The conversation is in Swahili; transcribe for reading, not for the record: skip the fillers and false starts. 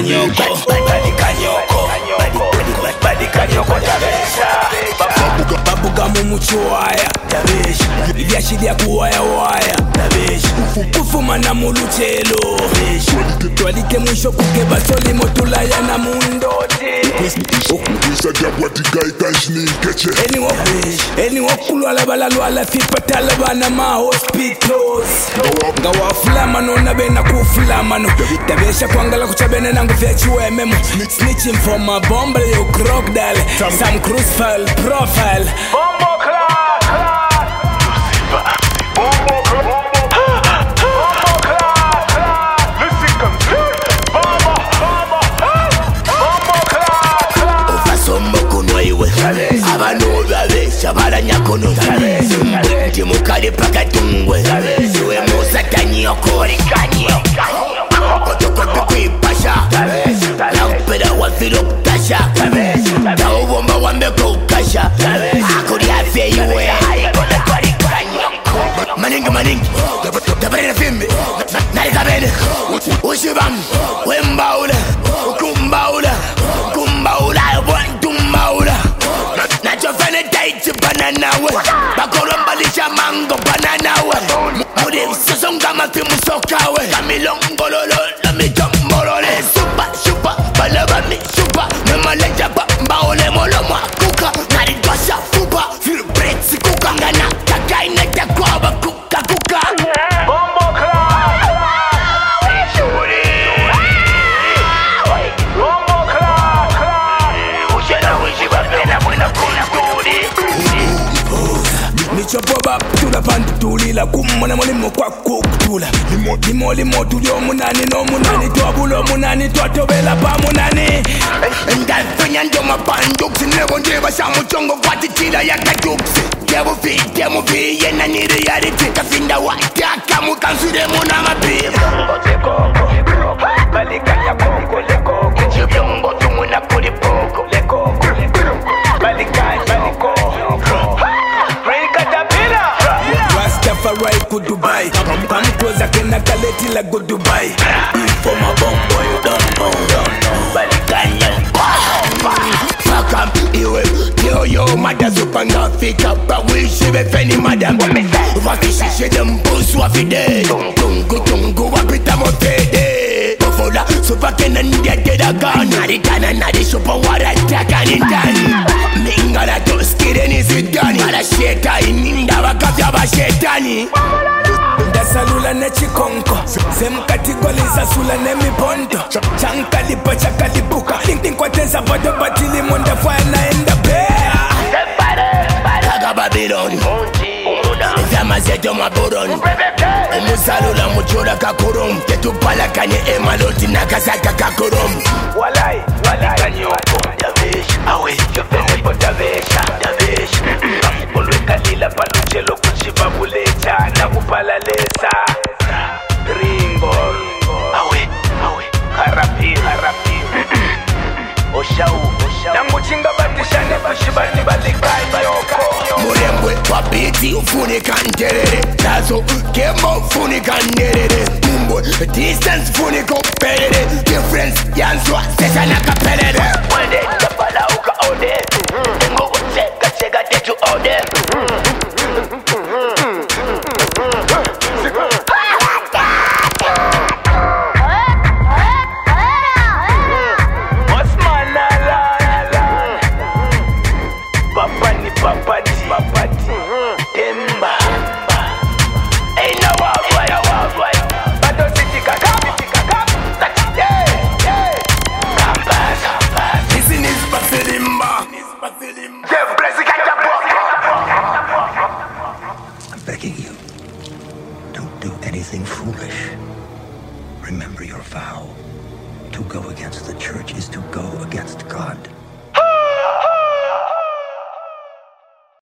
kanyoko badi kanyoko tabesha babuga mu muchwaya tabesha ibyashiriya kuwaya waya tabesha kufuma na mulutelo tabesha twalike mwisho kuke basoli motulaya na mundote Okusa diabwati gaitashni keche Eni wakulwala balalwala fipatala bana ma hospitals Ngawa fulamano na bena kufulamano Tabesha kwangala kuchabene nangu fechuwe memo Snitching for my bomba yo crocodile Some cruise file profile Bombo class Bombo class Abano babesha baranyakono ndi mukali pakatungwe siwe musa kanyoko kotokoto kwipasha nampera wafiro kukasha naubomba wambeko ukasha akuri afya iwe maningi tabarina fimbi nalikabene ushibam wembaula kumbaula banana we bakoromba lisha mango banana we muri sosonga mafi musoka we kamilongololo la mi jombolole super balaba mi super memaleja baole molomo kuka nari dwasha fuba feel breaks kuka ngana kakaina takwaba kuka bombo class bombo class ushena wishiba pena mwina Nichopoba tula pandu tulila kumona mulimo kwa kukutula Limo tulio munani no munani Tuabulo munani tuatobela pa munani Ndafanya ndoma panduksi Nebo ndeba shamu chongo vati chila ya kajuksi Demo fi yena ni reality Kafinda wataka mukansure muna mabiba Mbote koko Balikanya koko le koko Chibyo mbote muna kuli poko Le koko Balikanya koko Rastafari ku Dubai Come closer kena kaleti la go Dubai Info my bombo you don't know Balikanya Fuck up iwe yo mada supanga fika Bawishi befeni madam Wakishishe dembusu wafide Tungu wapita mofede Bofola supa kena ndia deda gani Narikana nari supa warataka nindani Mingala toskire nizidani Mala sheka ininda wakafya bashetani Ndasalula ne chikonko Semkatigoliza sula ne mipondo Chankalipa chakalipuka Ninkwateza bado batili monda fana enda bea Kaga Babylon Zama zeto maburon Musalula muchura kakurum Ketupala kanye emaloti nakasaka kakurum Walai kanyoko Davish Awe Jopene po Davish Ulwe kalila paluchelo kuchiba bulecha Na kupalalesa Ringo Awe Harapi Oshau Namuchinga batishane kushibani balikai bayoko Murembwe wabiti ufunika nderere Nazo kemo ufunika nderere Mumbo distance ufunika uperere Difference yanswa sesa nakapelere Wende kapala uka ode Tengo ucheka chega tetu ode I'm begging you, don't do anything foolish. Remember your vow. To go against the church is to go against God.